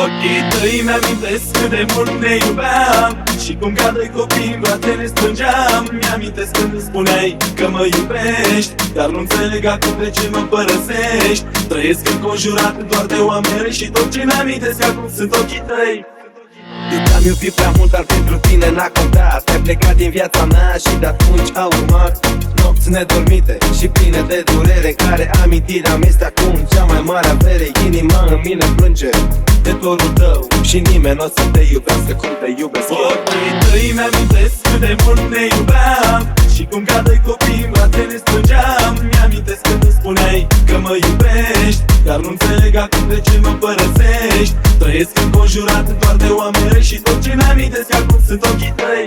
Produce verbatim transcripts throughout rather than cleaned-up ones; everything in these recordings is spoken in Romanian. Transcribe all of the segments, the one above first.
Ochii tăi mi-amintesc cât de mult ne iubeam și cum ca doi copii în brațe ne strângeam. Mi-amintesc când îmi spuneai că mă iubești, dar nu înțeleg acum de ce mă părăsești. Trăiesc înconjurat doar de oameni răi și tot ce mi-amintesc acum sunt ochii tăi. Eu te-am iubit prea mult, dar pentru tine n-a contat. Ai plecat din viața mea și de atunci au urmat nopți nedormite și pline de durere, în care amintirea mea este acum cea mai mare avere. Inima în mine plânge de dorul tău și nimeni n-o să te iubească cum te iubesc eu. Ochii tăi mi-amintesc cât de mult ne iubeam și cum ca doi copii în brațe ne strângeam. Mi-amintesc când îmi spuneai că mă iubești, dar nu înțeleg acum de ce mă părăsești. Trăiesc înconjurat doar de oameni răi și tot ce mi-amintesc acum sunt ochii tăi.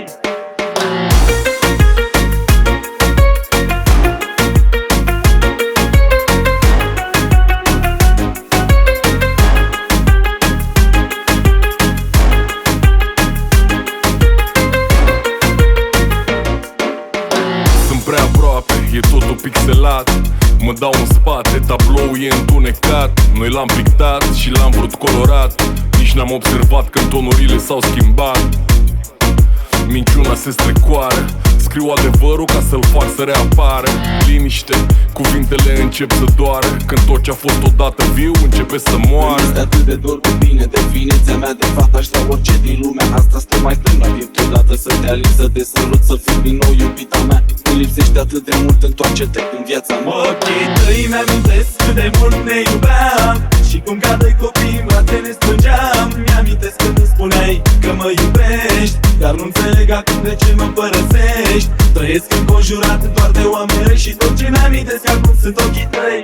Prea aproape, e totul pixelat. Mă dau în spate, tabloul e întunecat. Noi l-am pictat și l-am vrut colorat. Nici n-am observat când tonurile s-au schimbat. Minciuna se strecoară, scriu adevărul ca să-l fac să reapară. Liniște, cuvintele încep să doară când tot ce-a fost odată viu începe să moară. Este atât de dor cu bine, definiția mea de fapt. Aș da orice din lumea asta să te mai prind la piept odată, să te alin, să te sărut, să fiu din nou iubita mea. Îmi lipsește atât de mult, întoarce-te în viața mea. Ochii tăi mi-amintesc cât de mult ne iubeam și cum ca doi copii în brațe ne strângeam. Mi-amintesc când îmi spuneai că mă iubești, dar nu înțeleg acum de ce mă părăsești. Trăiesc înconjurat doar de oameni răi și tot ce mi-amintesc acum sunt ochii tăi.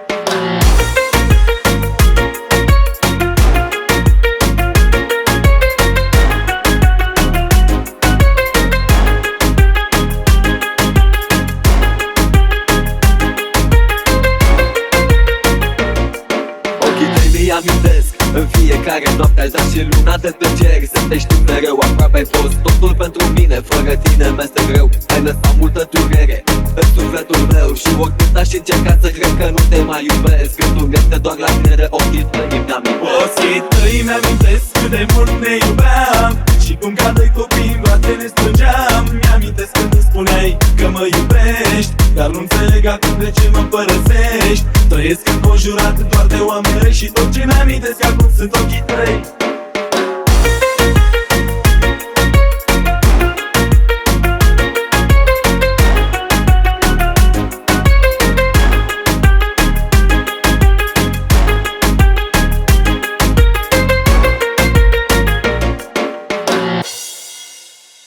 Amintesc în fiecare noapte aș da și luna de pe cer. Să te știu mereu, aproape ai fost totul pentru mine. Fără tine mi-este greu, ai lăsat multă durere în sufletul meu. Și oricând aș încerca să cred că nu te mai iubesc, când tu este doar la tine de ochii tăi mi-amintesc. Ochii tăi mi-amintesc cât de mult ne iubeam și cum ca doi copii în brațe ne strângeam. Mi-amintesc când îmi spuneai că mă iubești, dar nu înțeleg acum de ce mă părăsești. Trăiesc înconjurat doar de oameni răi și tot ce mi-amintesc acum sunt ochii tăi.